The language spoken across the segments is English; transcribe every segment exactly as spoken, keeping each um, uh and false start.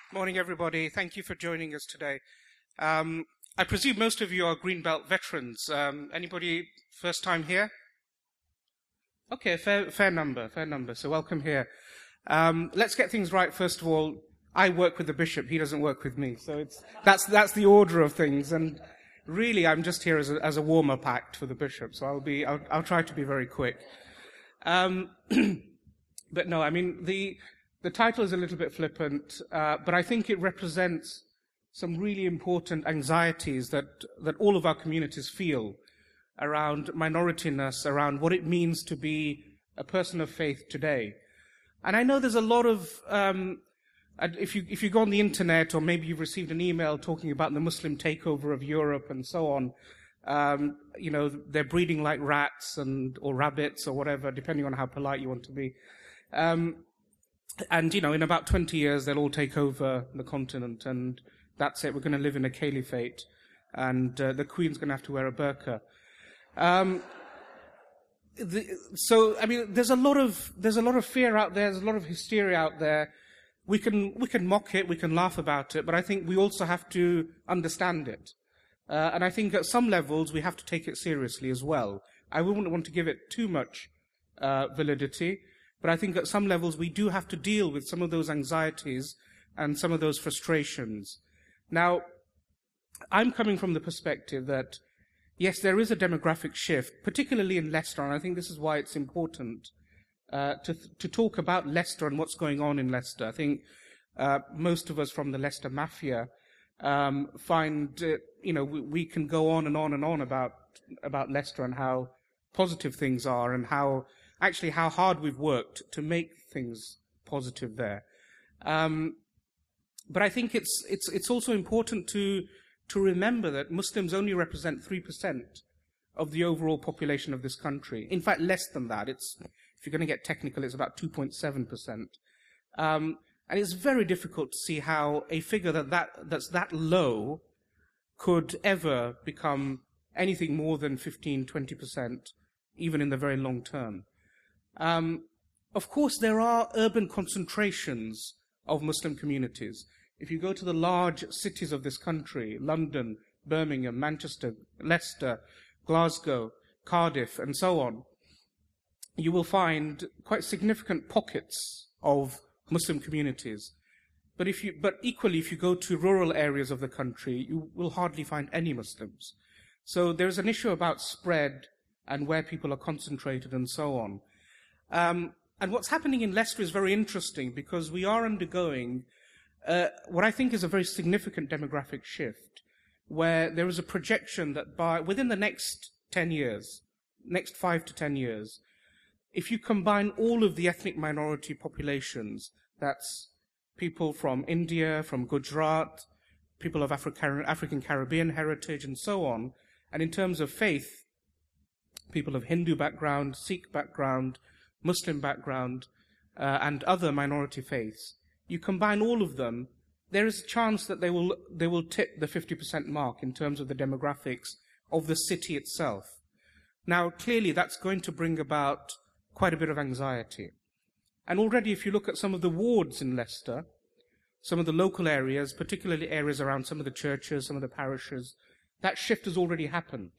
Morning, everybody. Thank you for joining us today. Um, I presume most of you are Greenbelt veterans. Um, anybody first time here? Okay, fair, fair number, fair number. So welcome here. Um, let's get things right. First of all, I work with the bishop. He doesn't work with me. So it's that's that's the order of things. And really, I'm just here as a, as a warm-up act for the bishop. So I'll be I'll, I'll try to be very quick. Um, but no, I mean the. The title is a little bit flippant, uh, but I think it represents some really important anxieties that, that all of our communities feel around minorityness, around what it means to be a person of faith today. And I know there's a lot of, um, if you, if you go on the internet, or maybe you've received an email talking about the Muslim takeover of Europe and so on, um, you know, they're breeding like rats and, or rabbits or whatever, depending on how polite you want to be. Um, And, you know, in about twenty years, they'll all take over the continent, and that's it. We're going to live in a caliphate, and uh, the Queen's going to have to wear a burqa. Um, the, so, I mean, there's a lot of there's a lot of fear out there. There's a lot of hysteria out there. We can we can mock it, we can laugh about it, but I think we also have to understand it. Uh, and I think at some levels we have to take it seriously as well. I wouldn't want to give it too much uh, validity. But I think at some levels we do have to deal with some of those anxieties and some of those frustrations. Now, I'm coming from the perspective that, yes, there is a demographic shift, particularly in Leicester, and I think this is why it's important uh, to to talk about Leicester and what's going on in Leicester. I think uh, most of us from the Leicester Mafia um, find, uh, you know, we, we can go on and on and on about about Leicester and how positive things are and how actually how hard we've worked to make things positive there. Um, but I think it's it's it's also important to to remember that Muslims only represent three percent of the overall population of this country. In fact, less than that. It's, if you're going to get technical, it's about two point seven percent. Um, and it's very difficult to see how a figure that, that that's that low could ever become anything more than fifteen, twenty percent, even in the very long term. Um, of course, there are urban concentrations of Muslim communities. If you go to the large cities of this country, London, Birmingham, Manchester, Leicester, Glasgow, Cardiff, and so on, you will find quite significant pockets of Muslim communities. But if you, but equally, if you go to rural areas of the country, you will hardly find any Muslims. So there's an issue about spread and where people are concentrated and so on. Um, and what's happening in Leicester is very interesting because we are undergoing uh, what I think is a very significant demographic shift, where there is a projection that by within the next ten years, next five to ten years, if you combine all of the ethnic minority populations, that's people from India, from Gujarat, people of Afri- African Caribbean heritage, and so on, and in terms of faith, people of Hindu background, Sikh background, Muslim background, uh, and other minority faiths, you combine all of them, there is a chance that they will they will tip the fifty percent mark in terms of the demographics of the city itself. Now, clearly, that's going to bring about quite a bit of anxiety. And already, if you look at some of the wards in Leicester, some of the local areas, particularly areas around some of the churches, some of the parishes, that shift has already happened.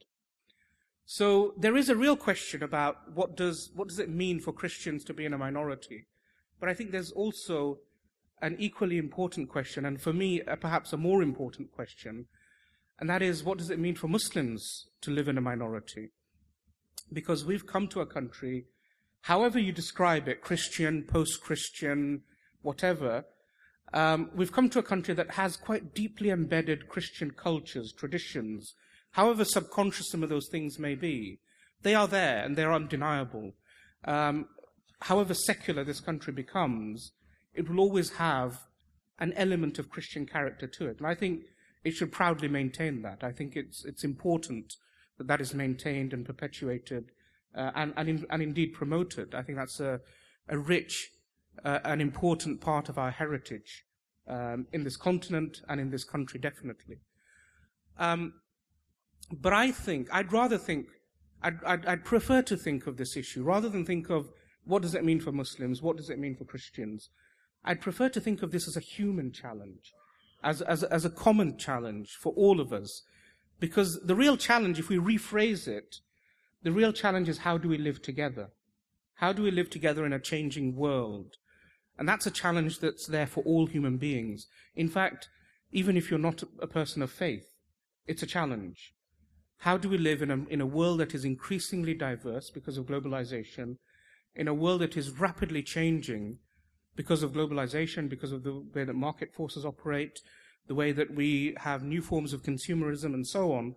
So there is a real question about what does what does it mean for Christians to be in a minority. But I think there's also an equally important question, and for me, uh, perhaps a more important question, and that is, what does it mean for Muslims to live in a minority? Because we've come to a country, however you describe it, Christian, post-Christian, whatever, um, we've come to a country that has quite deeply embedded Christian cultures, traditions. However subconscious some of those things may be, they are there and they're undeniable. Um, however secular this country becomes, it will always have an element of Christian character to it. And I think it should proudly maintain that. I think it's it's important that that is maintained and perpetuated uh, and, and, in, and indeed promoted. I think that's a, a rich, uh, an important part of our heritage um, in this continent and in this country, definitely. Um, But I think, I'd rather think, I'd, I'd, I'd prefer to think of this issue, rather than think of what does it mean for Muslims, what does it mean for Christians. I'd prefer to think of this as a human challenge, as, as, as a common challenge for all of us. Because the real challenge, if we rephrase it, the real challenge is how do we live together? How do we live together in a changing world? And that's a challenge that's there for all human beings. In fact, even if you're not a person of faith, it's a challenge. How do we live in a, in a world that is increasingly diverse because of globalization, in a world that is rapidly changing because of globalization, because of the way that market forces operate, the way that we have new forms of consumerism and so on?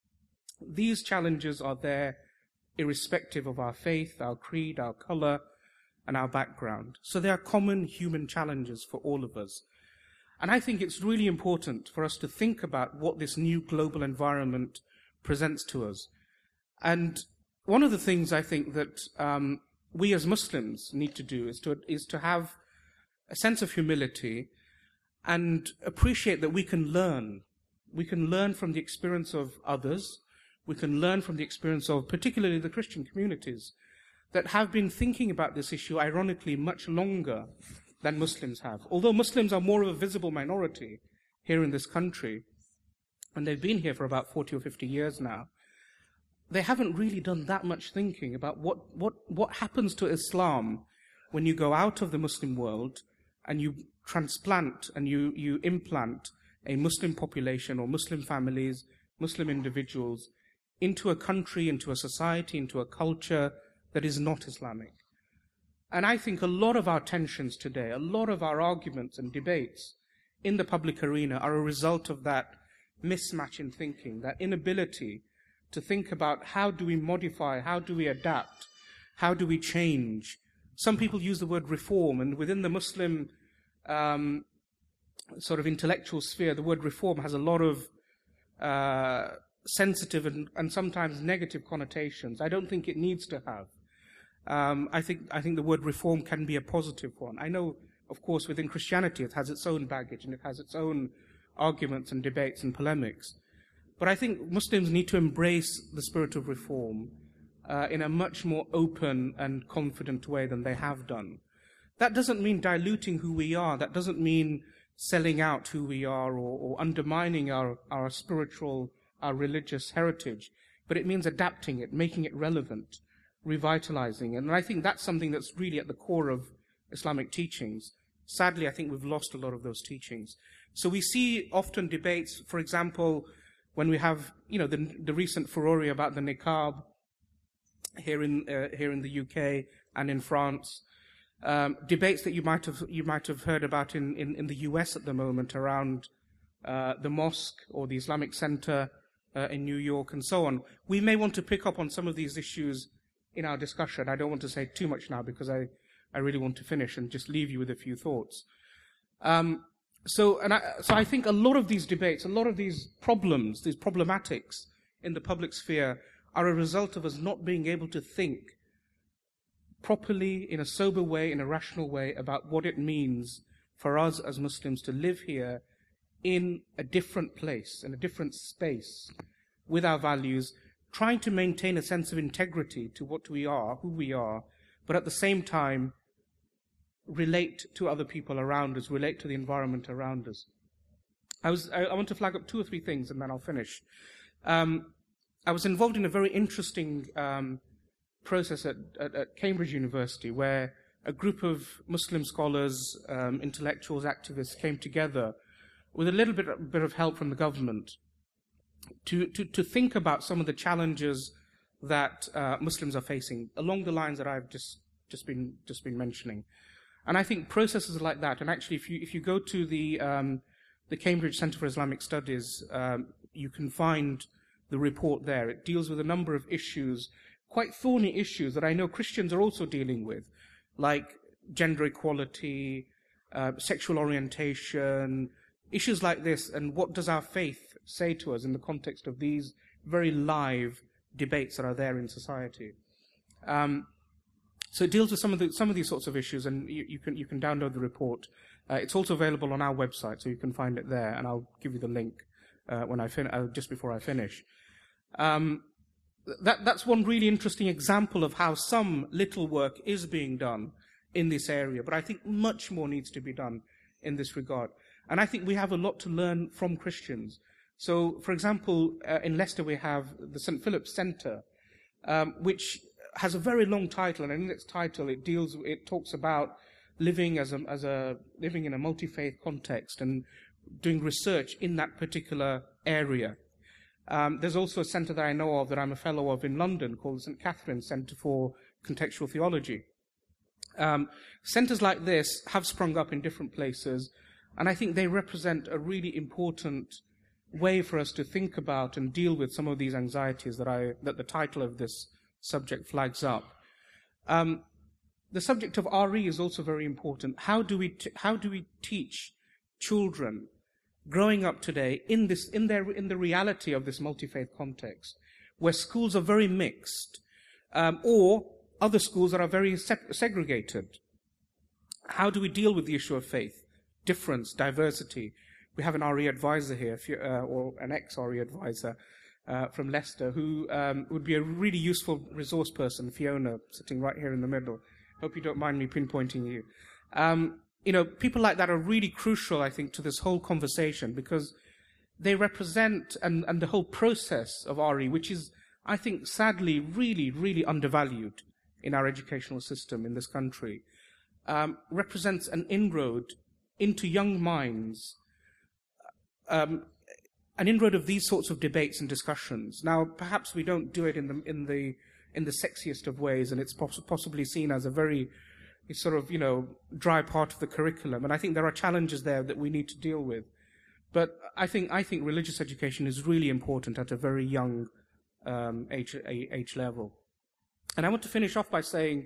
These challenges are there irrespective of our faith, our creed, our color, and our background. So they are common human challenges for all of us. And I think it's really important for us to think about what this new global environment presents to us. And one of the things I think that um, we as Muslims need to do is to, is to have a sense of humility and appreciate that we can learn. We can learn from the experience of others. We can learn from the experience of particularly the Christian communities that have been thinking about this issue, ironically, much longer than Muslims have. Although Muslims are more of a visible minority here in this country, and they've been here for about forty or fifty years now, they haven't really done that much thinking about what, what, what happens to Islam when you go out of the Muslim world and you transplant and you, you implant a Muslim population or Muslim families, Muslim individuals into a country, into a society, into a culture that is not Islamic. And I think a lot of our tensions today, a lot of our arguments and debates in the public arena are a result of that mismatch in thinking, that inability to think about how do we modify, how do we adapt, how do we change. Some people use the word reform, and within the Muslim um, sort of intellectual sphere, the word reform has a lot of uh, sensitive and, and sometimes negative connotations. I don't think it needs to have. Um, I think I think the word reform can be a positive one. I know, of course, within Christianity it has its own baggage and it has its own arguments and debates and polemics. But I think Muslims need to embrace the spirit of reform uh, in a much more open and confident way than they have done. That doesn't mean diluting who we are. That doesn't mean selling out who we are or, or undermining our, our spiritual, our religious heritage. But it means adapting it, making it relevant, revitalizing. And I think that's something that's really at the core of Islamic teachings. Sadly, I think we've lost a lot of those teachings. So we see often debates, for example, when we have, you know, the, the recent furore about the niqab here in uh, here in the U K and in France, um, debates that you might have you might have heard about in, in, in the U S at the moment around uh, the mosque or the Islamic Center uh, in New York and so on. We may want to pick up on some of these issues in our discussion. I don't want to say too much now because I, I really want to finish and just leave you with a few thoughts. Um, so, and I, so I think a lot of these debates, a lot of these problems, these problematics in the public sphere are a result of us not being able to think properly, in a sober way, in a rational way, about what it means for us as Muslims to live here in a different place, in a different space, with our values, trying to maintain a sense of integrity to what we are, who we are, but at the same time relate to other people around us, relate to the environment around us. I was I, I want to flag up two or three things and then I'll finish. Um, I was involved in a very interesting um, process at, at, at Cambridge University where a group of Muslim scholars, um, intellectuals, activists came together with a little bit, bit of help from the government to, to, to think about some of the challenges that uh, Muslims are facing along the lines that I've just, just been just been mentioning. And I think processes like that, and actually if you if you go to the um, the Cambridge Centre for Islamic Studies, um, you can find the report there. It deals with a number of issues, quite thorny issues that I know Christians are also dealing with, like gender equality, uh, sexual orientation, issues like this, and what does our faith say to us in the context of these very live debates that are there in society. Um, so it deals with some of the some of these sorts of issues, and you, you can you can download the report. Uh, it's also available on our website, so you can find it there, and I'll give you the link uh, when I fin- uh, just before I finish. Um, that that's one really interesting example of how some little work is being done in this area. But I think much more needs to be done in this regard. And I think we have a lot to learn from Christians. So, for example, uh, in Leicester we have the Saint Philip's Centre, um, which has a very long title, and in its title it deals, it talks about living as a, as a living in a multi-faith context and doing research in that particular area. Um, there's also a centre that I know of that I'm a fellow of in London called the Saint Catherine's Centre for Contextual Theology. Um, centres like this have sprung up in different places, and I think they represent a really important way for us to think about and deal with some of these anxieties that I that the title of this subject flags up. Um, the subject of R E is also very important. How do we t- how do we teach children growing up today in this in their in the reality of this multi-faith context, where schools are very mixed, um, or other schools that are very se- segregated? How do we deal with the issue of faith, difference, diversity? We have an R E advisor here, uh, or an ex-R E advisor uh, from Leicester, who um, would be a really useful resource person, Fiona, sitting right here in the middle. Hope you don't mind me pinpointing you. Um, you know, people like that are really crucial, I think, to this whole conversation, because they represent, and, and the whole process of R E, which is, I think, sadly, really, really undervalued in our educational system in this country, um, represents an inroad into young minds, um, an inroad of these sorts of debates and discussions. Now, perhaps we don't do it in the in the in the sexiest of ways, and it's poss- possibly seen as a very sort of, you know, dry part of the curriculum. And I think there are challenges there that we need to deal with. But I think I think religious education is really important at a very young um, age age level. And I want to finish off by saying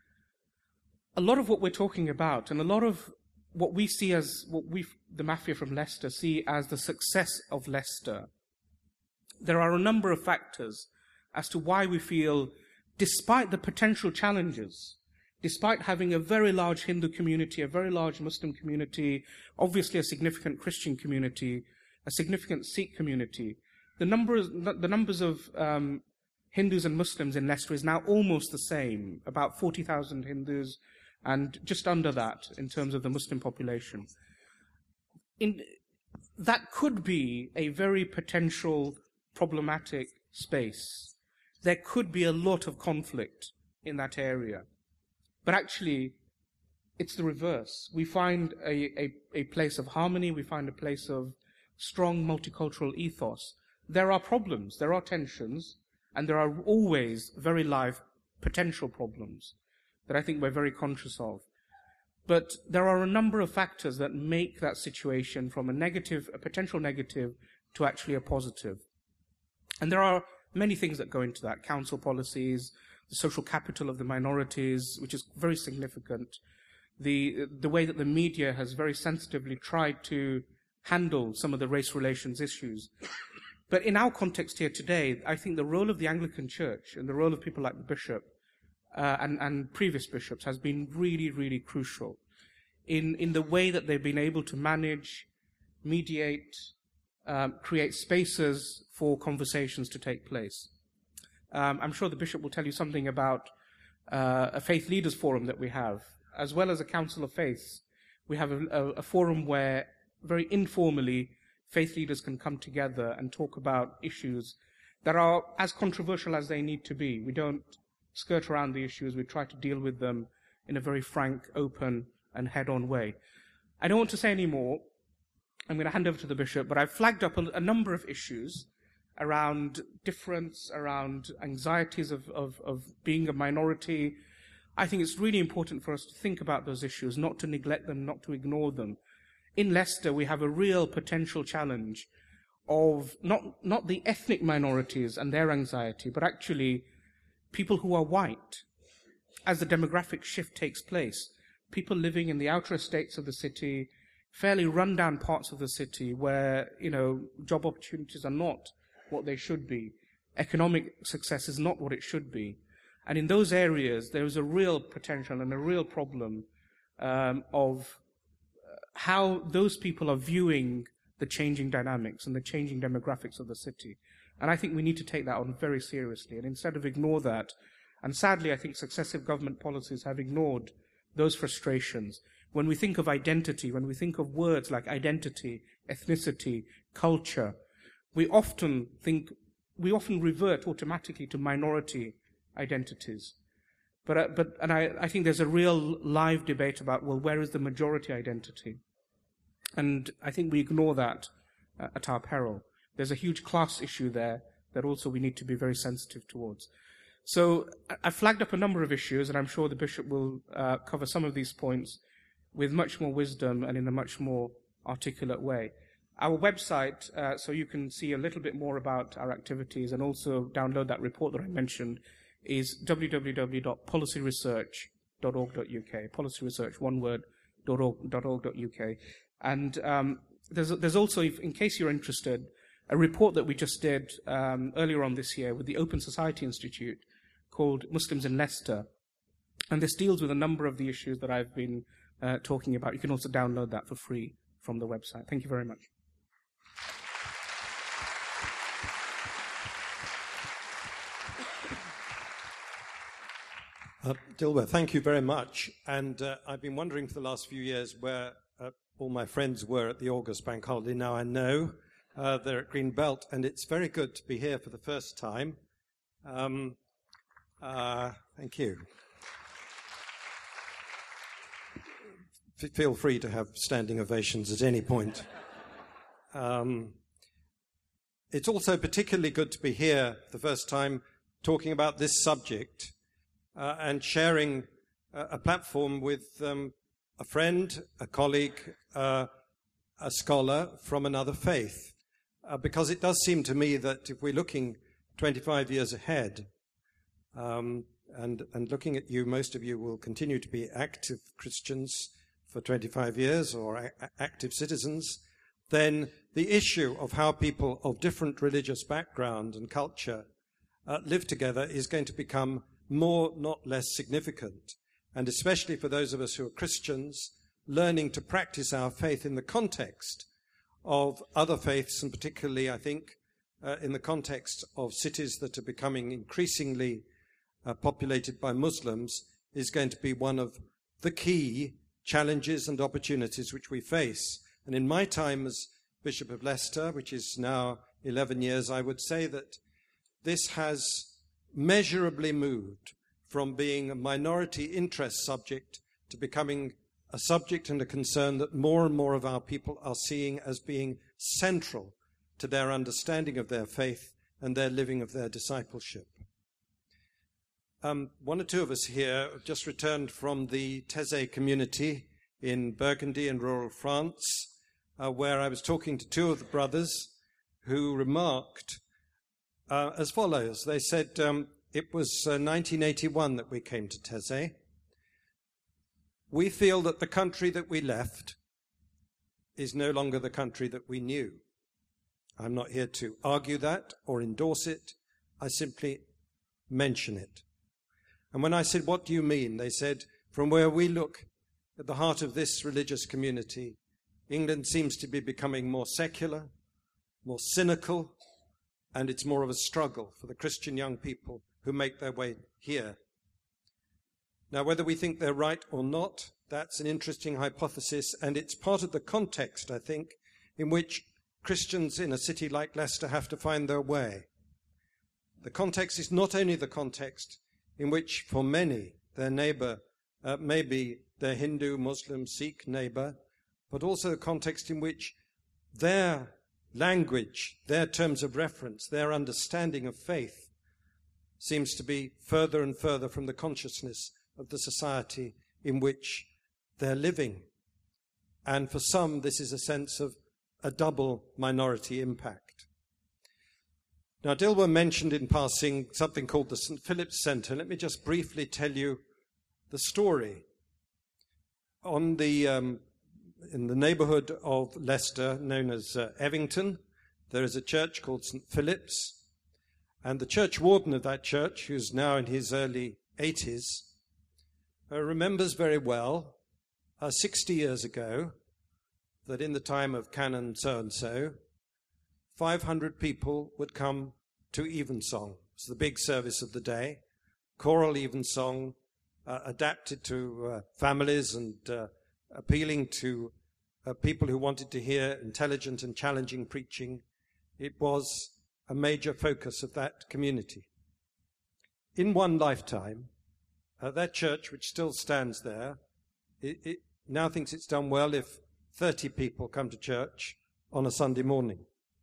a lot of what we're talking about, and a lot of what we see as, what we, the Mafia from Leicester, see as the success of Leicester, there are a number of factors as to why we feel, despite the potential challenges, despite having a very large Hindu community, a very large Muslim community, obviously a significant Christian community, a significant Sikh community, the numbers, the numbers of um, Hindus and Muslims in Leicester is now almost the same, about forty thousand Hindus, and just under that in terms of the Muslim population. In, that could be a very potential problematic space. There could be a lot of conflict in that area. But actually, it's the reverse. We find a, a, a place of harmony, we find a place of strong multicultural ethos. There are problems, there are tensions, and there are always very live potential problems that I think we're very conscious of. But there are a number of factors that make that situation from a negative, a potential negative, to actually a positive. And there are many things that go into that. Council policies, the social capital of the minorities, which is very significant. The, the way that the media has very sensitively tried to handle some of the race relations issues. But in our context here today, I think the role of the Anglican Church and the role of people like the Bishop Uh, and, and previous bishops has been really, really crucial in, in the way that they've been able to manage, mediate, um, create spaces for conversations to take place. Um, I'm sure the Bishop will tell you something about uh, a faith leaders forum that we have, as well as a council of faiths. We have a, a, a forum where, very informally, faith leaders can come together and talk about issues that are as controversial as they need to be. We don't skirt around the issues, we try to deal with them in a very frank, open, and head-on way. I don't want to say any more. I'm going to hand over to the Bishop, but I've flagged up a, a number of issues around difference, around anxieties of, of, of being a minority. I think it's really important for us to think about those issues, not to neglect them, not to ignore them. In Leicester, we have a real potential challenge of not, not the ethnic minorities and their anxiety, but actually people who are white, as the demographic shift takes place, people living in the outer estates of the city, fairly run-down parts of the city where, you know, job opportunities are not what they should be. Economic success is not what it should be. And in those areas, there is a real potential and a real problem um, of how those people are viewing the changing dynamics and the changing demographics of the city. And I think we need to take that on very seriously. And instead of ignore that, and sadly I think successive government policies have ignored those frustrations. When we think of identity, when we think of words like identity, ethnicity, culture, we often think, we often revert automatically to minority identities. But, uh, but and I, I think there's a real live debate about, well, where is the majority identity? And I think we ignore that uh, at our peril. There's a huge class issue there that also we need to be very sensitive towards. So I flagged up a number of issues, and I'm sure the Bishop will uh, cover some of these points with much more wisdom and in a much more articulate way. Our website, uh, so you can see a little bit more about our activities and also download that report that I mentioned, is w w w dot policy research dot org dot u k. Policy Research, one word, dot org dot u k. And um, there's, there's also, if, in case you're interested, a report that we just did um, earlier on this year with the Open Society Institute called Muslims in Leicester. And this deals with a number of the issues that I've been uh, talking about. You can also download that for free from the website. Thank you very much. Uh, Dilber, thank you very much. And uh, I've been wondering for the last few years where uh, all my friends were at the August Bank Holiday. Now I know uh, they're at Green Belt, and it's very good to be here for the first time. Um, uh, thank you. F- feel free to have standing ovations at any point. Um, it's also particularly good to be here the first time talking about this subject. Uh, and sharing uh, a platform with um, a friend, a colleague, uh, a scholar from another faith. Uh, because it does seem to me that if we're looking twenty-five years ahead, um, and, and looking at you, most of you will continue to be active Christians for twenty-five years or a- active citizens, then the issue of how people of different religious background and culture uh, live together is going to become more, not less significant, and especially for those of us who are Christians, learning to practice our faith in the context of other faiths, and particularly, I think, uh, in the context of cities that are becoming increasingly uh, populated by Muslims, is going to be one of the key challenges and opportunities which we face. And in my time as Bishop of Leicester, which is now eleven years, I would say that this has measurably moved from being a minority interest subject to becoming a subject and a concern that more and more of our people are seeing as being central to their understanding of their faith and their living of their discipleship. Um, one or two of us here have just returned from the Taizé community in Burgundy in rural France, uh, where I was talking to two of the brothers who remarked Uh, as follows. They said um, it was uh, nineteen eighty-one that we came to Taizé. We feel that the country that we left is no longer the country that we knew. I'm not here to argue that or endorse it. I simply mention it. And when I said, what do you mean? They said, from where we look at the heart of this religious community, England seems to be becoming more secular, more cynical, and it's more of a struggle for the Christian young people who make their way here. Now, whether we think they're right or not, that's an interesting hypothesis, and it's part of the context, I think, in which Christians in a city like Leicester have to find their way. The context is not only the context in which, for many, their neighbour uh, may be their Hindu, Muslim, Sikh neighbour, but also the context in which their language, their terms of reference, their understanding of faith seems to be further and further from the consciousness of the society in which they're living. And for some, this is a sense of a double minority impact. Now, Dilber mentioned in passing something called the Saint Philip's Centre. Let me just briefly tell you the story. On the um, In the neighbourhood of Leicester, known as uh, Evington, there is a church called Saint Philip's, and the church warden of that church, who's now in his early eighties, uh, remembers very well uh, sixty years ago that in the time of Canon so-and-so, five hundred people would come to evensong. It's the big service of the day, choral evensong, uh, adapted to uh, families and uh, appealing to uh, people who wanted to hear intelligent and challenging preaching. It was a major focus of that community. In one lifetime, uh, that church, which still stands there, it, it now thinks it's done well if thirty people come to church on a Sunday morning.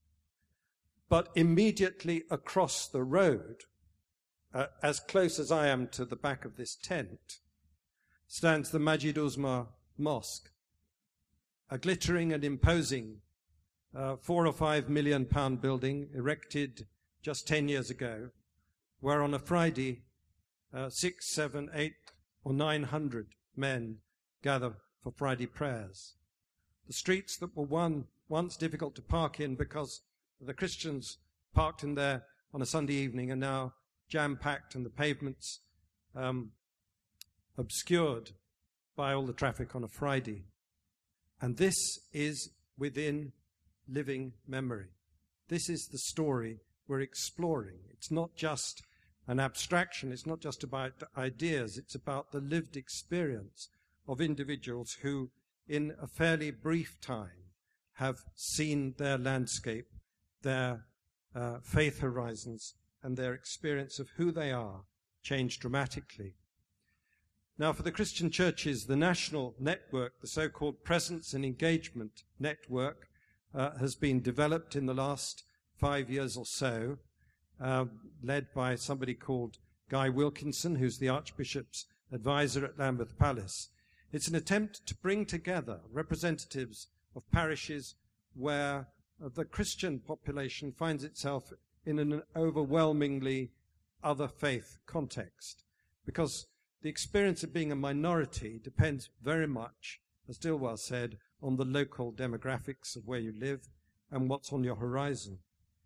But immediately across the road, uh, as close as I am to the back of this tent, stands the Majid Uzma Mosque, a glittering and imposing uh, four or five million pound building erected just ten years ago, where on a Friday, uh, six, seven, eight, or nine hundred men gather for Friday prayers. The streets that were one, once difficult to park in because the Christians parked in there on a Sunday evening are now jam-packed and the pavements um, obscured by all the traffic on a Friday. And this is within living memory. This is the story we're exploring. It's not just an abstraction. It's not just about ideas. It's about the lived experience of individuals who, in a fairly brief time, have seen their landscape, their uh, faith horizons, and their experience of who they are change dramatically. Now, for the Christian churches, the national network, the so-called Presence and Engagement Network, uh, has been developed in the last five years or so, uh, led by somebody called Guy Wilkinson, who's the Archbishop's advisor at Lambeth Palace. It's an attempt to bring together representatives of parishes where uh, the Christian population finds itself in an overwhelmingly other faith context, because the experience of being a minority depends very much, as Dilwar said, on the local demographics of where you live and what's on your horizon.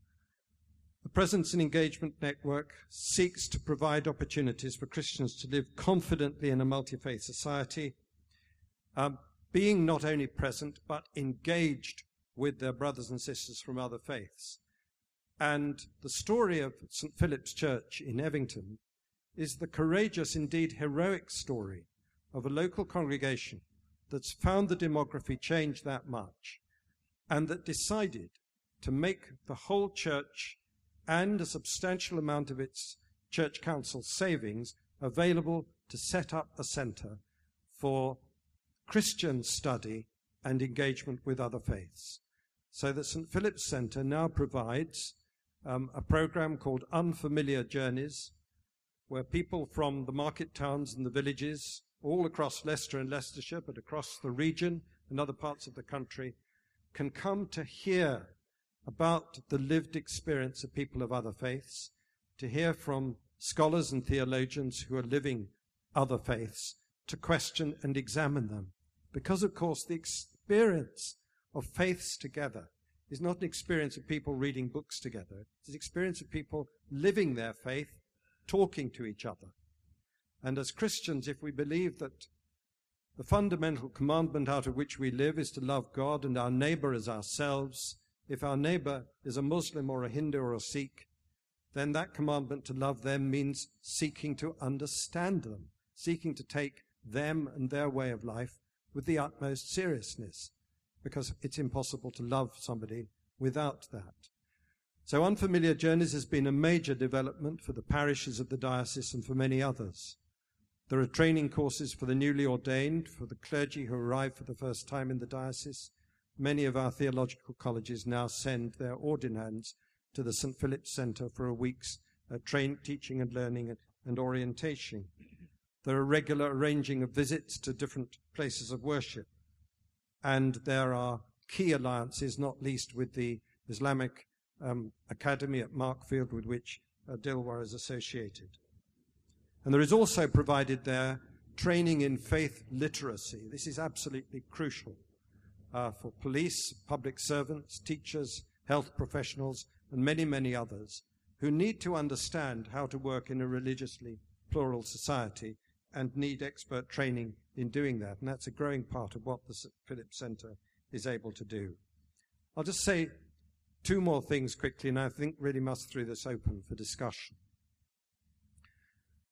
The Presence and Engagement Network seeks to provide opportunities for Christians to live confidently in a multi-faith society, um, being not only present but engaged with their brothers and sisters from other faiths. And the story of Saint Philip's Church in Evington is the courageous, indeed heroic story of a local congregation that's found the demography change that much and that decided to make the whole church and a substantial amount of its church council savings available to set up a centre for Christian study and engagement with other faiths. So that Saint Philip's Centre now provides um, a programme called Unfamiliar Journeys, where people from the market towns and the villages, all across Leicester and Leicestershire, but across the region and other parts of the country, can come to hear about the lived experience of people of other faiths, to hear from scholars and theologians who are living other faiths, to question and examine them. Because, of course, the experience of faiths together is not an experience of people reading books together. It's an experience of people living their faith, talking to each other. And as Christians, if we believe that the fundamental commandment out of which we live is to love God and our neighbour as ourselves, if our neighbour is a Muslim or a Hindu or a Sikh, then that commandment to love them means seeking to understand them, seeking to take them and their way of life with the utmost seriousness, because it's impossible to love somebody without that. So Unfamiliar Journeys has been a major development for the parishes of the diocese and for many others. There are training courses for the newly ordained, for the clergy who arrive for the first time in the diocese. Many of our theological colleges now send their ordinands to the Saint Philip's Centre for a week's uh, train, teaching and learning and, and orientation. There are regular arranging of visits to different places of worship. And there are key alliances, not least with the Islamic um, Academy at Markfield, with which uh, Dilwar is associated. And there is also provided there training in faith literacy. This is absolutely crucial uh, for police, public servants, teachers, health professionals, and many, many others who need to understand how to work in a religiously plural society and need expert training in doing that. And that's a growing part of what the Saint Philip's Centre is able to do. I'll just say two more things quickly, and I think really must throw this open for discussion.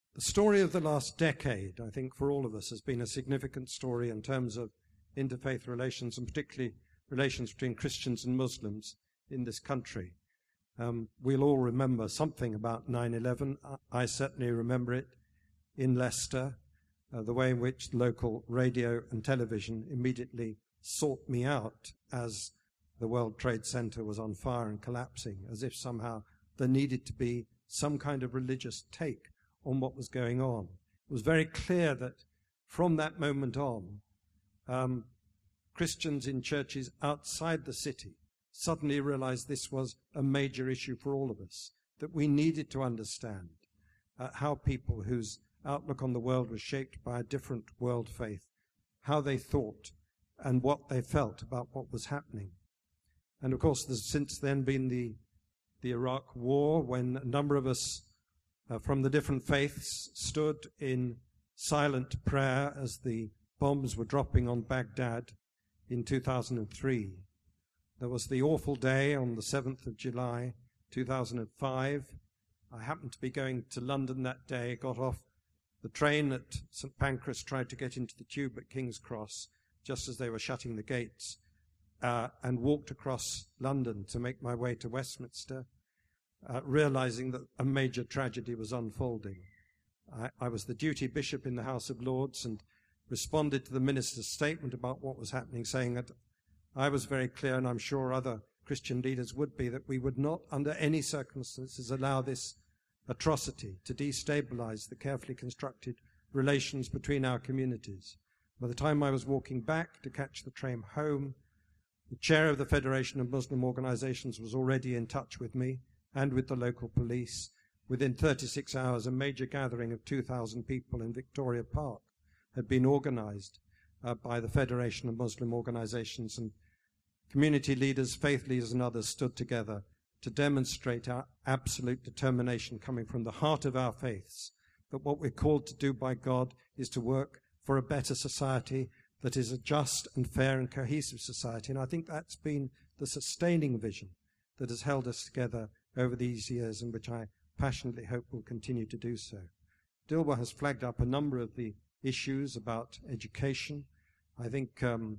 The story of the last decade, I think, for all of us, has been a significant story in terms of interfaith relations, and particularly relations between Christians and Muslims in this country. Um, we'll all remember something about nine eleven. I certainly remember it in Leicester, uh, the way in which local radio and television immediately sought me out as the World Trade Center was on fire and collapsing, as if somehow there needed to be some kind of religious take on what was going on. It was very clear that from that moment on, um, Christians in churches outside the city suddenly realized this was a major issue for all of us, that we needed to understand uh, how people whose outlook on the world was shaped by a different world faith, how they thought and what they felt about what was happening. And of course, there's since then been the, the Iraq War, when a number of us uh, from the different faiths stood in silent prayer as the bombs were dropping on Baghdad in two thousand three. There was the awful day on the seventh of July, two thousand five. I happened to be going to London that day, got off the train at St Pancras, tried to get into the tube at King's Cross just as they were shutting the gates, uh, and walked across London to make my way to Westminster, uh, realizing that a major tragedy was unfolding. I, I was the duty bishop in the House of Lords and responded to the minister's statement about what was happening, saying that I was very clear, and I'm sure other Christian leaders would be, that we would not, under any circumstances, allow this atrocity to destabilize the carefully constructed relations between our communities. By the time I was walking back to catch the train home, the chair of the Federation of Muslim Organizations was already in touch with me and with the local police. Within thirty-six hours, a major gathering of two thousand people in Victoria Park had been organized uh, by the Federation of Muslim Organizations, and community leaders, faith leaders and others stood together to demonstrate our absolute determination coming from the heart of our faiths, that what we're called to do by God is to work for a better society that is a just and fair and cohesive society. And I think that's been the sustaining vision that has held us together over these years, and which I passionately hope will continue to do so. Dilba has flagged up a number of the issues about education. I think um,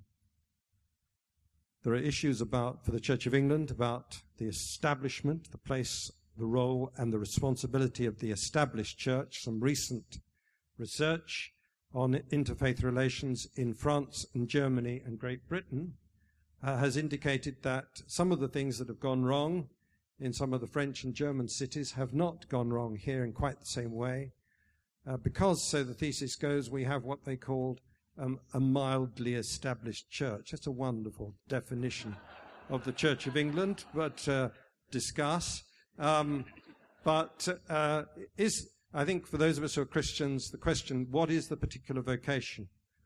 there are issues about, for the Church of England, about the establishment, the place, the role and the responsibility of the established church. Some recent research on interfaith relations in France and Germany and Great Britain uh, has indicated that some of the things that have gone wrong in some of the French and German cities have not gone wrong here in quite the same way. Uh, because, so the thesis goes, we have what they called um, a mildly established church. That's a wonderful definition of the Church of England, but uh, discuss. Um, but uh, is, I think for those of us who are Christians, the question, what is the particular vocation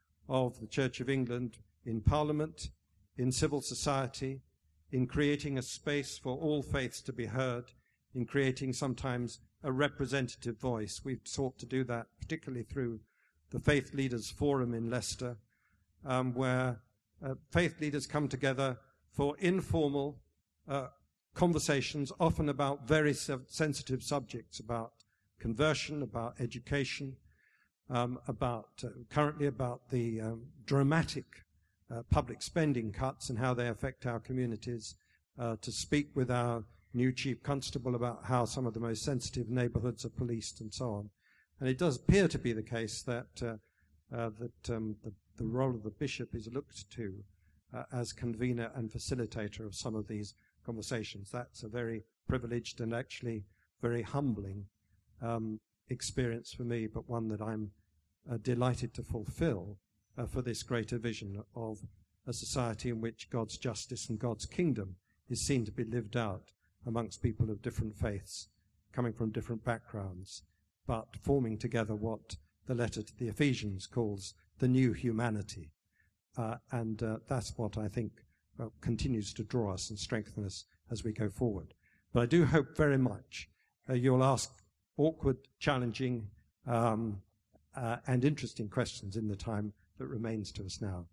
of the Church of England in Parliament, in civil society, in creating a space for all faiths to be heard, in creating sometimes a representative voice? We've sought to do that, particularly through the Faith Leaders Forum in Leicester, um, where uh, faith leaders come together for informal uh, conversations, often about very se- sensitive subjects, about conversion, about education, um, about uh, currently about the um, dramatic uh, public spending cuts and how they affect our communities, uh, to speak with our new Chief Constable about how some of the most sensitive neighbourhoods are policed and so on. And it does appear to be the case that uh, uh, that um, the, the role of the bishop is looked to uh, as convener and facilitator of some of these conversations. That's a very privileged and actually very humbling um, experience for me, but one that I'm uh, delighted to fulfill uh, for this greater vision of a society in which God's justice and God's kingdom is seen to be lived out amongst people of different faiths, coming from different backgrounds, but forming together what the letter to the Ephesians calls the new humanity. Uh, and uh, that's what I think uh, continues to draw us and strengthen us as we go forward. But I do hope very much uh, you'll ask awkward, challenging, um, uh, and interesting questions in the time that remains to us now.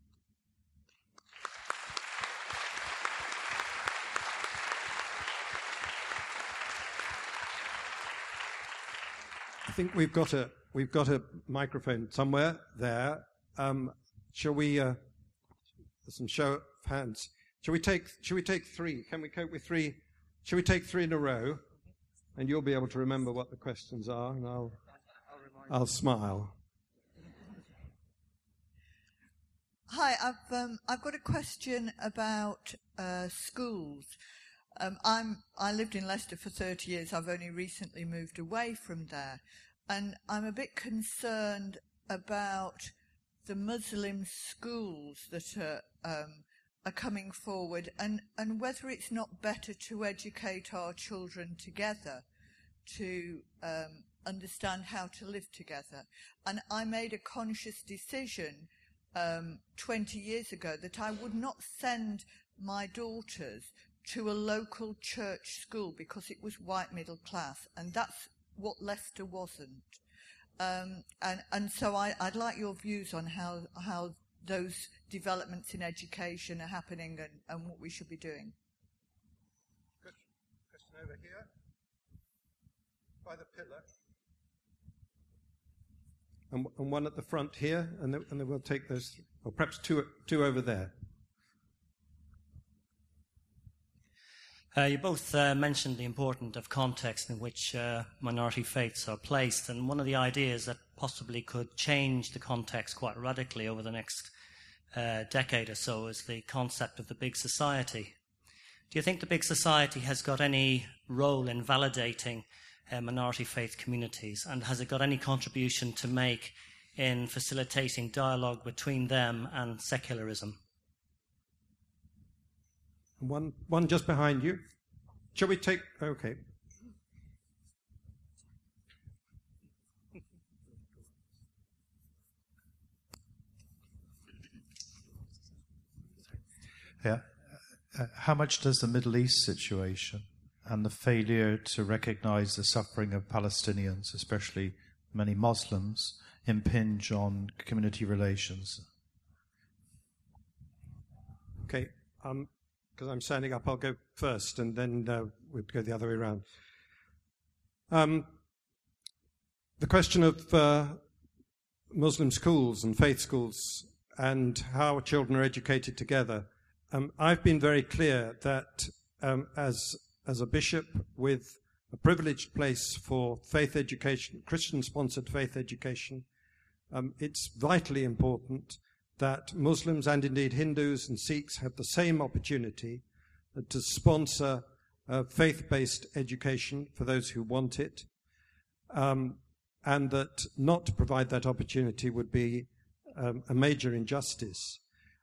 I think we've got a, we've got a microphone somewhere there. Um, shall we? Uh, some show of hands. Shall we take? Shall we take three? Can we cope with three? Shall we take three in a row? And you'll be able to remember what the questions are, and I'll, I'll smile. Hi, I've um, I've got a question about uh, schools. Um, I'm I lived in Leicester for thirty years. I've only recently moved away from there, and I'm a bit concerned about the Muslim schools that are um, are coming forward, and, and whether it's not better to educate our children together to um, understand how to live together. And I made a conscious decision um, twenty years ago that I would not send my daughters to a local church school because it was white middle class, and that's what Leicester wasn't. Um, and, and so I, I'd like your views on how how those developments in education are happening and, and what we should be doing. Good. Question over here, by the pillar. And, and one at the front here, and then, and then we'll take those, or perhaps two, two over there. Uh, you both uh, mentioned the importance of context in which uh, minority faiths are placed, and one of the ideas that possibly could change the context quite radically over the next uh, decade or so is the concept of the big society. Do you think the big society has got any role in validating uh, minority faith communities, and has it got any contribution to make in facilitating dialogue between them and secularism? One, one just behind you. Shall we take? Okay. Yeah. Uh, how much does the Middle East situation and the failure to recognize the suffering of Palestinians, especially many Muslims, impinge on community relations? Okay. Um. Because I'm standing up, I'll go first, and then uh, we'll go the other way around. Um, the question of uh, Muslim schools and faith schools and how children are educated together. Um, I've been very clear that um, as as a bishop with a privileged place for faith education, Christian-sponsored faith education, um, it's vitally important that Muslims and indeed Hindus and Sikhs have the same opportunity to sponsor uh, faith-based education for those who want it, um, and that not to provide that opportunity would be um, a major injustice.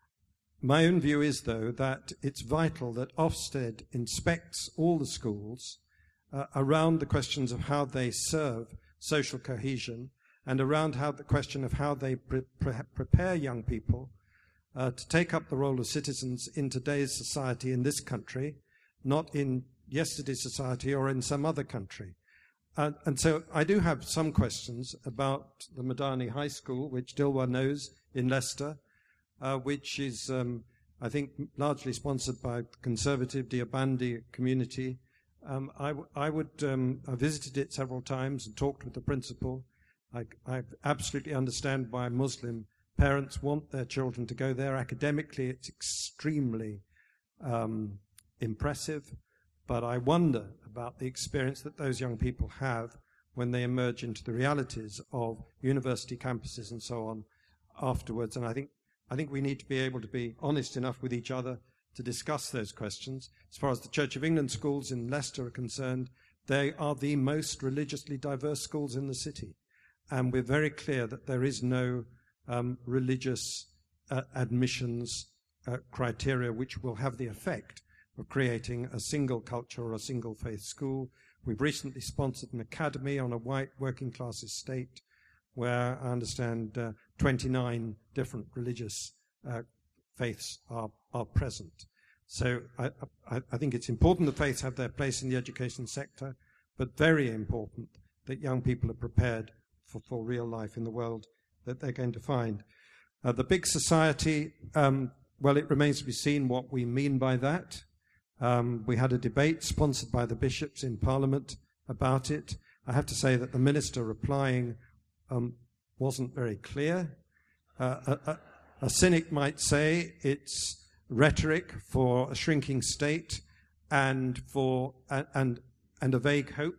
My own view is, though, that it's vital that Ofsted inspects all the schools uh, around the questions of how they serve social cohesion, and around how the question of how they pre- pre- prepare young people uh, to take up the role of citizens in today's society in this country, not in yesterday's society or in some other country. Uh, and so I do have some questions about the Madani High School, which Dilwar knows, in Leicester, uh, which is, um, I think, largely sponsored by the conservative Deobandi community. Um, I, w- I would, um, I visited it several times and talked with the principal. I, I absolutely understand why Muslim parents want their children to go there. Academically, it's extremely um, impressive, but I wonder about the experience that those young people have when they emerge into the realities of university campuses and so on afterwards. And I think I think we need to be able to be honest enough with each other to discuss those questions. As far as the Church of England schools in Leicester are concerned, they are the most religiously diverse schools in the city. And we're very clear that there is no um, religious uh, admissions uh, criteria which will have the effect of creating a single culture or a single faith school. We've recently sponsored an academy on a white working class estate where I understand uh, twenty-nine different religious uh, faiths are, are present. So I, I, I think it's important that faiths have their place in the education sector, but very important that young people are prepared For, for real life in the world that they're going to find. Uh, the big society, um, well, it remains to be seen what we mean by that. Um, we had a debate sponsored by the bishops in Parliament about it. I have to say that the minister replying um, wasn't very clear. Uh, a, a, a cynic might say it's rhetoric for a shrinking state and for uh, and and a vague hope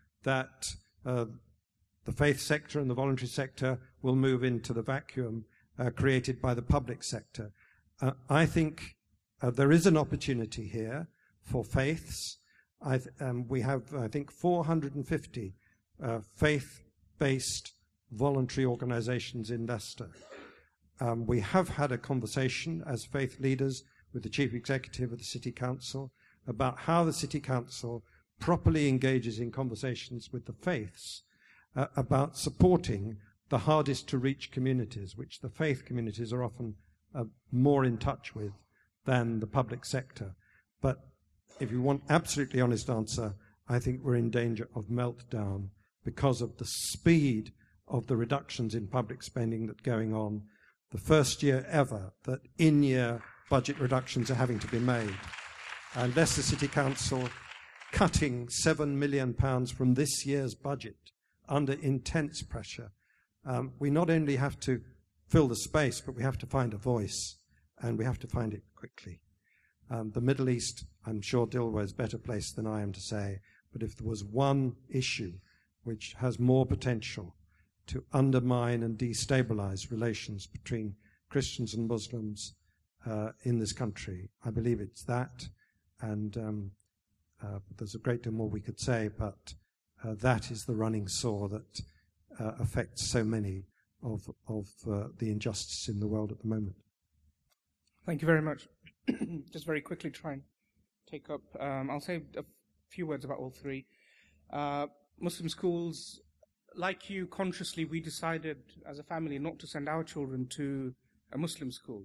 that uh, the faith sector and the voluntary sector will move into the vacuum uh, created by the public sector. Uh, I think uh, there is an opportunity here for faiths. I th- um, we have, I think, four hundred fifty uh, faith-based voluntary organizations in Leicester. Um, we have had a conversation as faith leaders with the chief executive of the City Council about how the City Council properly engages in conversations with the faiths uh, about supporting the hardest to reach communities, which the faith communities are often uh, more in touch with than the public sector. But if you want absolutely honest answer, I think we're in danger of meltdown because of the speed of the reductions in public spending that's going on. The first year ever that in-year budget reductions are having to be made. And Leicester City Council cutting seven million pounds from this year's budget under intense pressure. Um, we not only have to fill the space, but we have to find a voice, and we have to find it quickly. Um, the Middle East, I'm sure Dilwa is better placed than I am to say, but if there was one issue which has more potential to undermine and destabilize relations between Christians and Muslims uh, in this country, I believe it's that. And um, uh, there's a great deal more we could say, but uh, that is the running sore that uh, affects so many of, of uh, the injustice in the world at the moment. Thank you very much. Just very quickly try and take up, um, I'll say a few words about all three. Uh, Muslim schools, like you, consciously we decided as a family not to send our children to a Muslim school.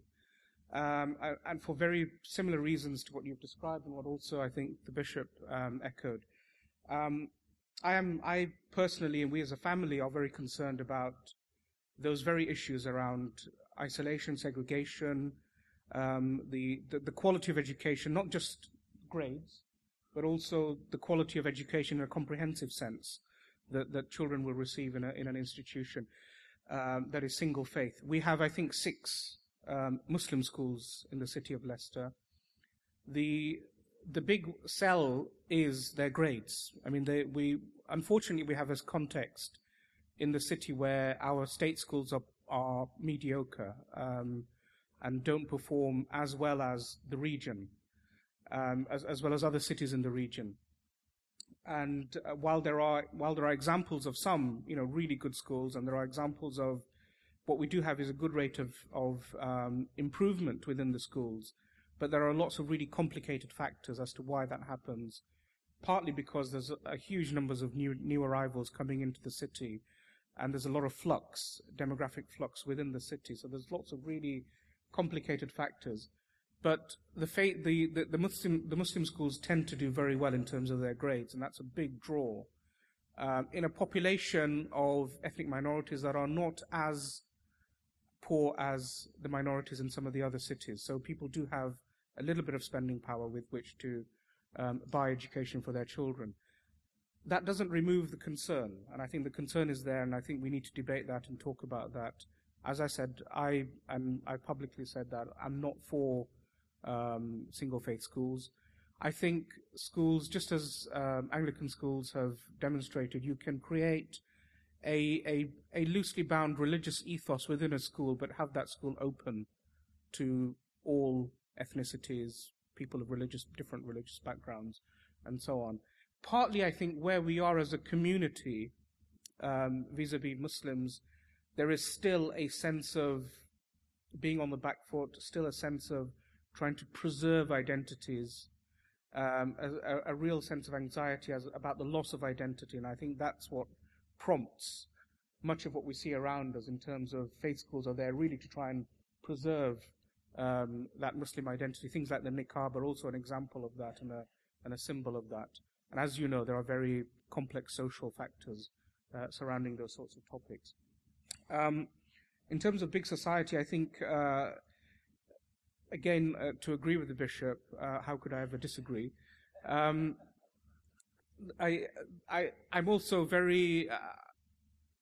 Um, and for very similar reasons to what you've described and what also I think the Bishop um, echoed. Um, I am, I personally, and we as a family are very concerned about those very issues around isolation, segregation, um, the, the, the quality of education, not just grades, but also the quality of education in a comprehensive sense that, that children will receive in, a, in an institution um, that is single faith. We have, I think, six um, Muslim schools in the city of Leicester. The the big sell is their grades. I mean, they, we unfortunately we have this context in the city where our state schools are, are mediocre um, and don't perform as well as the region, um, as, as well as other cities in the region. And uh, while there are while there are examples of some, you know, really good schools, and there are examples of what we do have is a good rate of of um, improvement within the schools, but there are lots of really complicated factors as to why that happens. Partly because there's a, a huge numbers of new new arrivals coming into the city, and there's a lot of flux, demographic flux within the city. So there's lots of really complicated factors. But the, fa- the, the, the, Muslim, the Muslim schools tend to do very well in terms of their grades, and that's a big draw. Um, in a population of ethnic minorities that are not as poor as the minorities in some of the other cities. So people do have a little bit of spending power with which to um, buy education for their children. That doesn't remove the concern, and I think the concern is there, and I think we need to debate that and talk about that. As I said, I and I publicly said that I'm not for Um, single-faith schools. I think schools, just as um, Anglican schools have demonstrated, you can create a, a, a loosely bound religious ethos within a school, but have that school open to all ethnicities, people of religious, different religious backgrounds, and so on. Partly, I think, where we are as a community, um, vis-a-vis Muslims, there is still a sense of being on the back foot, still a sense of trying to preserve identities, um, a, a real sense of anxiety as, about the loss of identity. And I think that's what prompts much of what we see around us in terms of faith schools are there really to try and preserve um, that Muslim identity. Things like the niqab are also an example of that and a, and a symbol of that. And as you know, there are very complex social factors uh, surrounding those sorts of topics. Um, in terms of big society, I think... Uh, Again, uh, to agree with the Bishop, uh, how could I ever disagree? Um, I, I, I'm also very uh,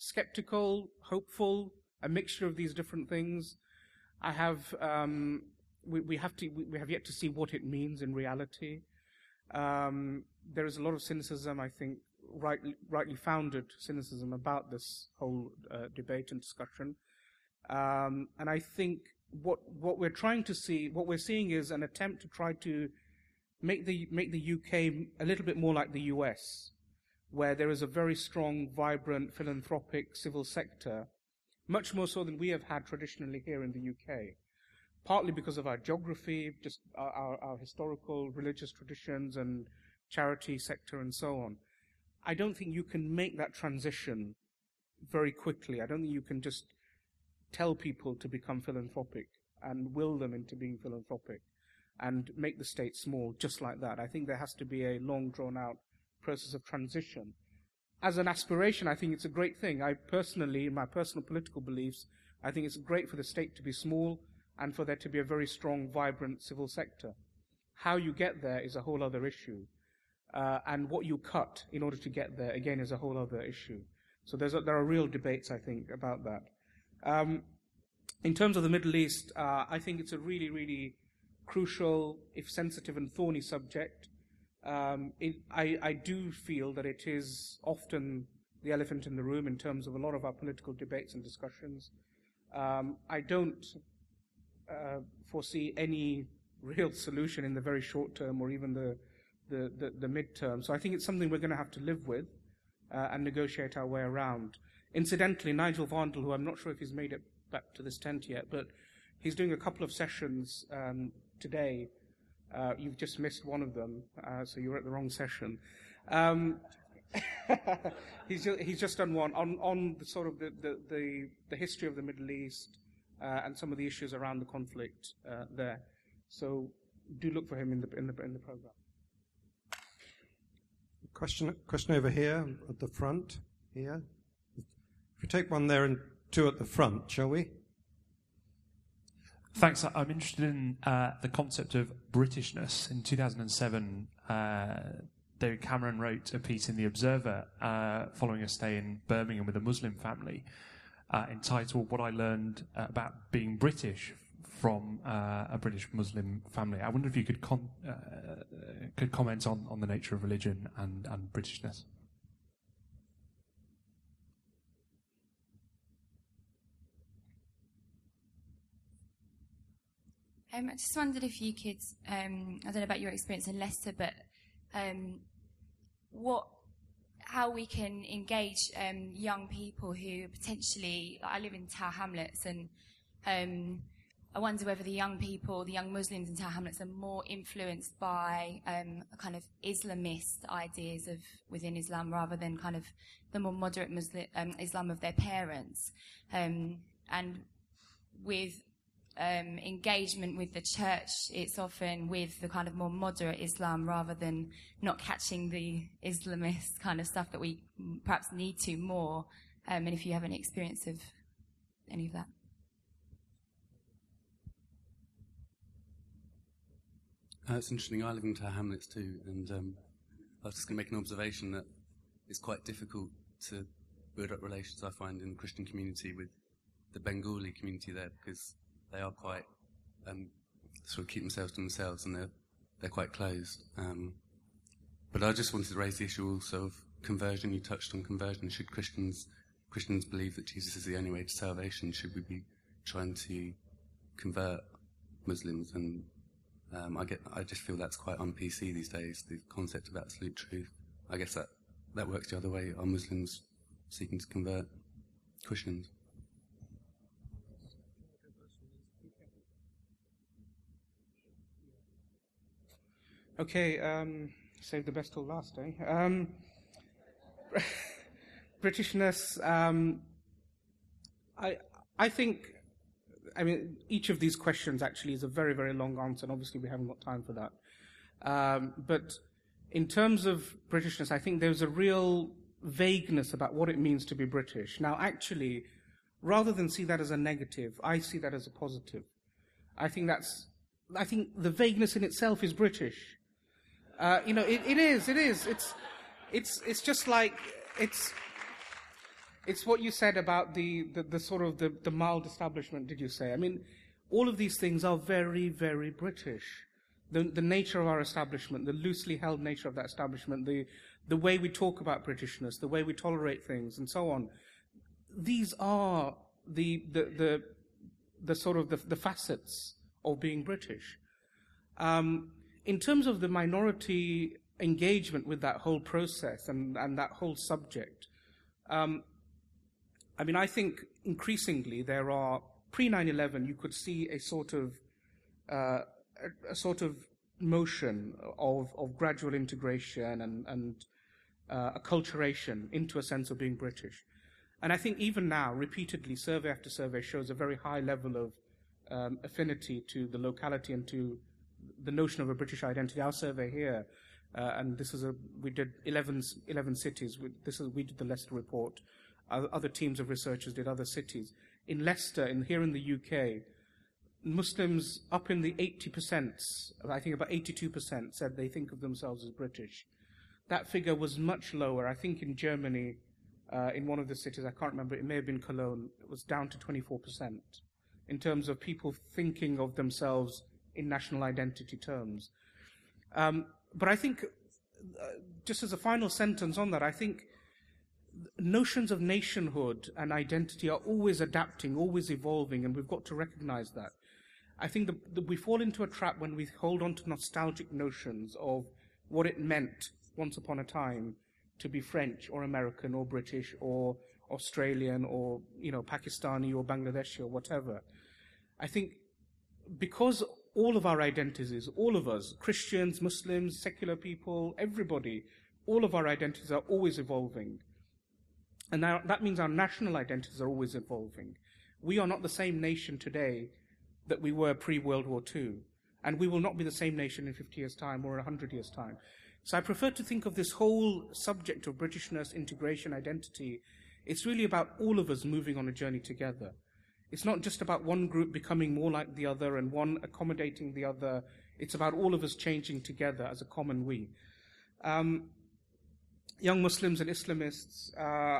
skeptical, hopeful, a mixture of these different things. I have, um, we, we have to, we have yet to see what it means in reality. Um, there is a lot of cynicism, I think, rightly, rightly founded cynicism about this whole uh, debate and discussion. Um, and I think what what we're trying to see, what we're seeing is an attempt to try to make the make the U K a little bit more like the U S, where there is a very strong, vibrant, philanthropic civil sector, much more so than we have had traditionally here in the U K, partly because of our geography, just our, our, our historical religious traditions and charity sector and so on. I don't think you can make that transition very quickly. I don't think you can just tell people to become philanthropic and will them into being philanthropic and make the state small just like that. I think there has to be a long, drawn-out process of transition. As an aspiration, I think it's a great thing. I personally, in my personal political beliefs, I think it's great for the state to be small and for there to be a very strong, vibrant civil sector. How you get there is a whole other issue. Uh, and what you cut in order to get there, again, is a whole other issue. So there's a, there are real debates, I think, about that. Um, in terms of the Middle East, uh, I think it's a really, really crucial, if sensitive and thorny subject. Um, it, I, I do feel that it is often the elephant in the room in terms of a lot of our political debates and discussions. Um, I don't uh, foresee any real solution in the very short term or even the, the, the, the mid-term. So I think it's something we're going to have to live with uh, and negotiate our way around. Incidentally, Nigel Vandal, who I'm not sure if he's made it back to this tent yet, but he's doing a couple of sessions um, today. Uh, you've just missed one of them, uh, so you're at the wrong session. Um, he's, just, he's just done one on, on the sort of the, the, the, the history of the Middle East uh, and some of the issues around the conflict uh, there. So do look for him in the in the in the program. Question question over here at the front here. If we take one there and two at the front, shall we? Thanks. I'm interested in uh, the concept of Britishness. In two thousand seven, uh, David Cameron wrote a piece in The Observer uh, following a stay in Birmingham with a Muslim family uh, entitled What I Learned About Being British from uh, a British Muslim family. I wonder if you could con- uh, could comment on, on the nature of religion and, and Britishness. Um, I just wondered if you could, um, I don't know about your experience in Leicester, but um, what, how we can engage um, young people who potentially, like I live in Tower Hamlets, and um, I wonder whether the young people, the young Muslims in Tower Hamlets, are more influenced by um, a kind of Islamist ideas of within Islam rather than kind of the more moderate Muslim um, Islam of their parents, um, and with Um, engagement with the church, it's often with the kind of more moderate Islam rather than not catching the Islamist kind of stuff that we perhaps need to more. Um, and if you have any experience of any of that. Uh, it's interesting. I live in Tower Hamlets too, and um, I was just going to make an observation that it's quite difficult to build up relations, I find, in the Christian community with the Bengali community there, because they are quite um, sort of keep themselves to themselves, and they're they're quite closed. Um, but I just wanted to raise the issue also of conversion. You touched on conversion. Should Christians Christians believe that Jesus is the only way to salvation? Should we be trying to convert Muslims? And um, I get I just feel that's quite un-P C these days. The concept of absolute truth. I guess that that works the other way. Are Muslims seeking to convert Christians? Okay, um, save the best till last, eh? Um, Britishness, um, I, I think, I mean, each of these questions actually is a very, very long answer, and obviously we haven't got time for that. Um, but in terms of Britishness, I think there's a real vagueness about what it means to be British. Now, actually, rather than see that as a negative, I see that as a positive. I think that's, I think the vagueness in itself is British. Uh, you know, it, it is, it is. It's, it's, it's just like, it's, it's what you said about the, the, the sort of the, the mild establishment, did you say? I mean, all of these things are very, very British. The, the nature of our establishment, the loosely held nature of that establishment, the, the way we talk about Britishness, the way we tolerate things, and so on. These are the, the, the, the sort of the, the facets of being British. Um, in terms of the minority engagement with that whole process and, and that whole subject, um, I mean, I think increasingly there are, pre nine eleven, you could see a sort of, uh, a, a sort of motion of, of gradual integration and, and uh, acculturation into a sense of being British. And I think even now, repeatedly, survey after survey shows a very high level of um, affinity to the locality and to the notion of a British identity. Our survey here, uh, and this is a, we did eleven, eleven cities. We, this is, we did the Leicester report. Other teams of researchers did other cities. In Leicester, in, here in the U K, Muslims up in the eighty percent, I think about eighty-two percent, said they think of themselves as British. That figure was much lower. I think in Germany, uh, in one of the cities, I can't remember, it may have been Cologne, it was down to twenty-four percent in terms of people thinking of themselves in national identity terms. Um, but I think, uh, just as a final sentence on that, I think notions of nationhood and identity are always adapting, always evolving, and we've got to recognize that. I think the, the, we fall into a trap when we hold on to nostalgic notions of what it meant once upon a time to be French or American or British or Australian or, you know, Pakistani or Bangladeshi or whatever. I think because all of our identities, all of us, Christians, Muslims, secular people, everybody, all of our identities are always evolving. And now that means our national identities are always evolving. We are not the same nation today that we were pre-World War Two. And we will not be the same nation in fifty years' time or one hundred years' time. So I prefer to think of this whole subject of Britishness, integration, identity. It's really about all of us moving on a journey together. It's not just about one group becoming more like the other and one accommodating the other. It's about all of us changing together as a common we. Um, young Muslims and Islamists, uh,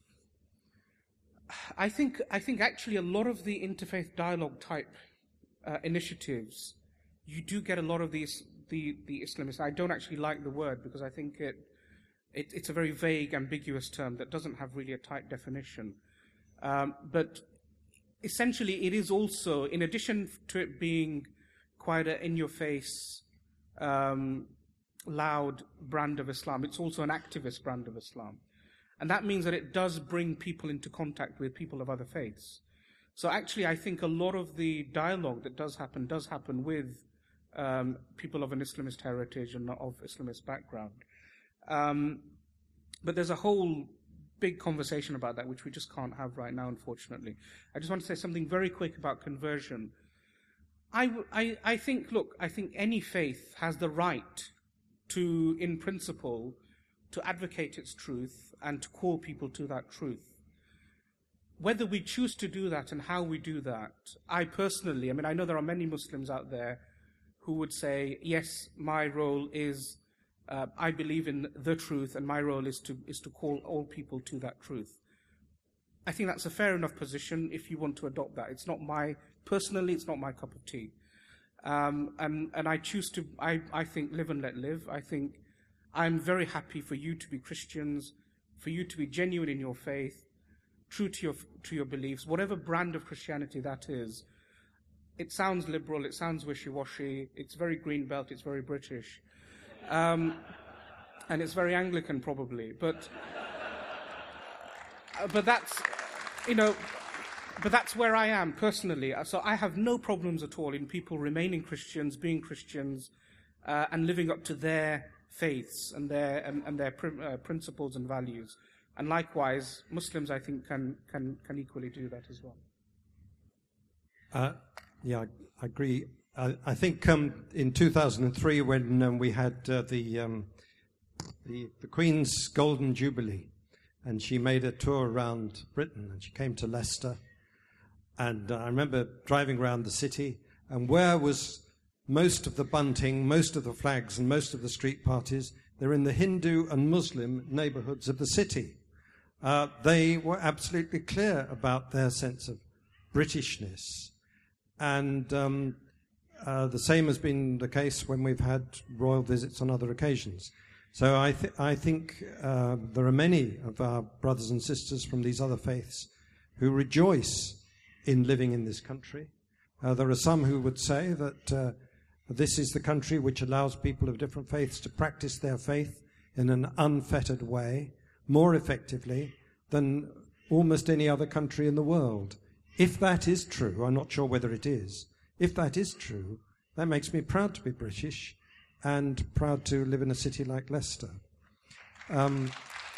I think I think actually a lot of the interfaith dialogue type uh, initiatives, you do get a lot of these the the Islamists. I don't actually like the word because I think it, it it's a very vague, ambiguous term that doesn't have really a tight definition. Um, but essentially, it is also, in addition to it being quite an in-your-face, um, loud brand of Islam, it's also an activist brand of Islam. And that means that it does bring people into contact with people of other faiths. So actually, I think a lot of the dialogue that does happen does happen with um, people of an Islamist heritage and of Islamist background. Um, but there's a whole big conversation about that, which we just can't have right now, unfortunately. I just want to say something very quick about conversion. I, I, I think, look, I think any faith has the right to, in principle, to advocate its truth and to call people to that truth. Whether we choose to do that and how we do that, I personally, I mean, I know there are many Muslims out there who would say, yes, my role is, uh, I believe in the truth, and my role is to is to call all people to that truth. I think that's a fair enough position if you want to adopt that. It's not my, personally, it's not my cup of tea. Um, and, and I choose to, I, I think, live and let live. I think I'm very happy for you to be Christians, for you to be genuine in your faith, true to your to your beliefs, whatever brand of Christianity that is. It sounds liberal, it sounds wishy-washy, it's very green belt, it's very British, um, and it's very Anglican probably. But uh, but that's you know, but that's where I am personally. So I have no problems at all in people remaining Christians, being Christians, uh, and living up to their faiths and their and, and their pr- uh, principles and values. And likewise, Muslims, I think, can can can equally do that as well. Uh, yeah, I, I agree. I, I think um, in two thousand three, when um, we had uh, the, um, the the Queen's Golden Jubilee, and she made a tour around Britain, and she came to Leicester, and uh, I remember driving around the city, and where was most of the bunting, most of the flags, and most of the street parties? They're in the Hindu and Muslim neighbourhoods of the city. uh, they were absolutely clear about their sense of Britishness. And um, uh, the same has been the case when we've had royal visits on other occasions. So I, th- I think uh, there are many of our brothers and sisters from these other faiths who rejoice in living in this country. Uh, there are some who would say that uh, this is the country which allows people of different faiths to practice their faith in an unfettered way, more effectively than almost any other country in the world. If that is true, I'm not sure whether it is, if that is true, that makes me proud to be British and proud to live in a city like Leicester. Um,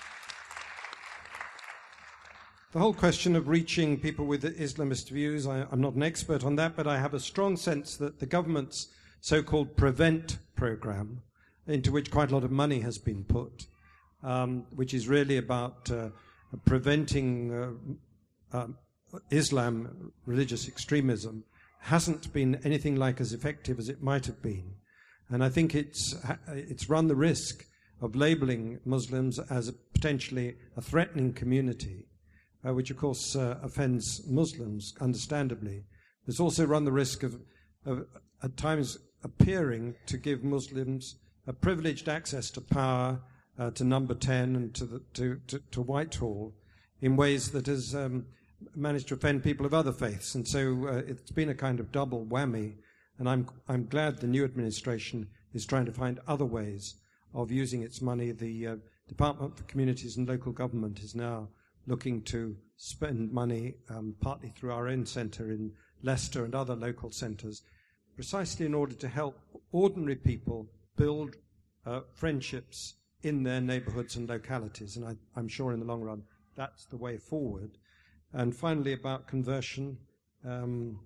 the whole question of reaching people with Islamist views, I, I'm not an expert on that, but I have a strong sense that the government's so-called Prevent programme, into which quite a lot of money has been put, um, which is really about uh, preventing uh, uh, Islam, religious extremism, hasn't been anything like as effective as it might have been. And I think it's it's run the risk of labelling Muslims as a potentially a threatening community, uh, which of course uh, offends Muslims, understandably. It's also run the risk of, of at times appearing to give Muslims a privileged access to power, uh, to Number ten and to, the, to, to, to Whitehall in ways that has um, managed to offend people of other faiths. And so uh, it's been a kind of double whammy. And I'm I'm glad the new administration is trying to find other ways of using its money. The uh, Department for Communities and Local Government is now looking to spend money, um, partly through our own centre in Leicester and other local centres, precisely in order to help ordinary people build uh, friendships in their neighbourhoods and localities. And I, I'm sure in the long run that's the way forward. And finally, about conversion. Um,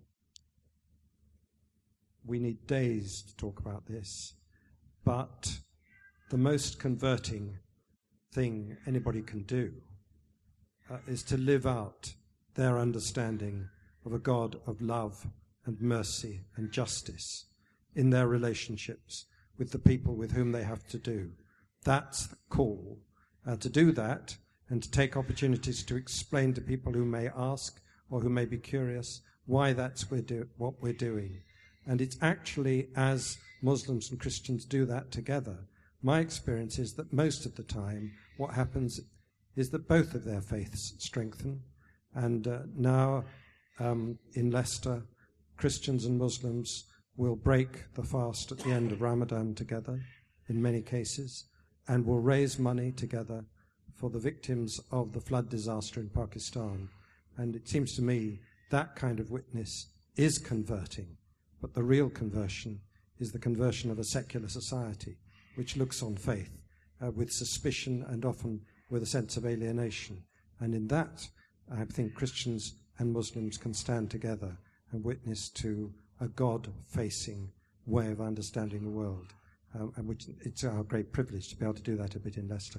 We need days to talk about this, but the most converting thing anybody can do uh, is to live out their understanding of a God of love and mercy and justice in their relationships with the people with whom they have to do. That's the call. Uh, to do that and to take opportunities to explain to people who may ask or who may be curious why that's we're do- what we're doing. And it's actually, as Muslims and Christians do that together, my experience is that most of the time what happens is that both of their faiths strengthen. And uh, now um, in Leicester, Christians and Muslims will break the fast at the end of Ramadan together, in many cases, and will raise money together for the victims of the flood disaster in Pakistan. And it seems to me that kind of witness is converting. But the real conversion is the conversion of a secular society, which looks on faith uh, with suspicion and often with a sense of alienation. And in that, I think Christians and Muslims can stand together and witness to a God-facing way of understanding the world, um, and which it's our great privilege to be able to do that a bit in Leicester.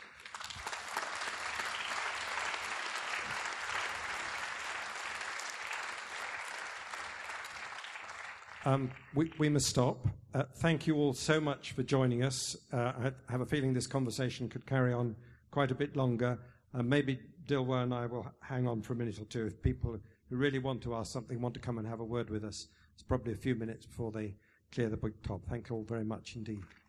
Um, we, we must stop. Uh, thank you all so much for joining us. Uh, I have a feeling this conversation could carry on quite a bit longer. Uh, maybe Dilwar and I will hang on for a minute or two. If people who really want to ask something want to come and have a word with us, it's probably a few minutes before they clear the book top. Thank you all very much indeed.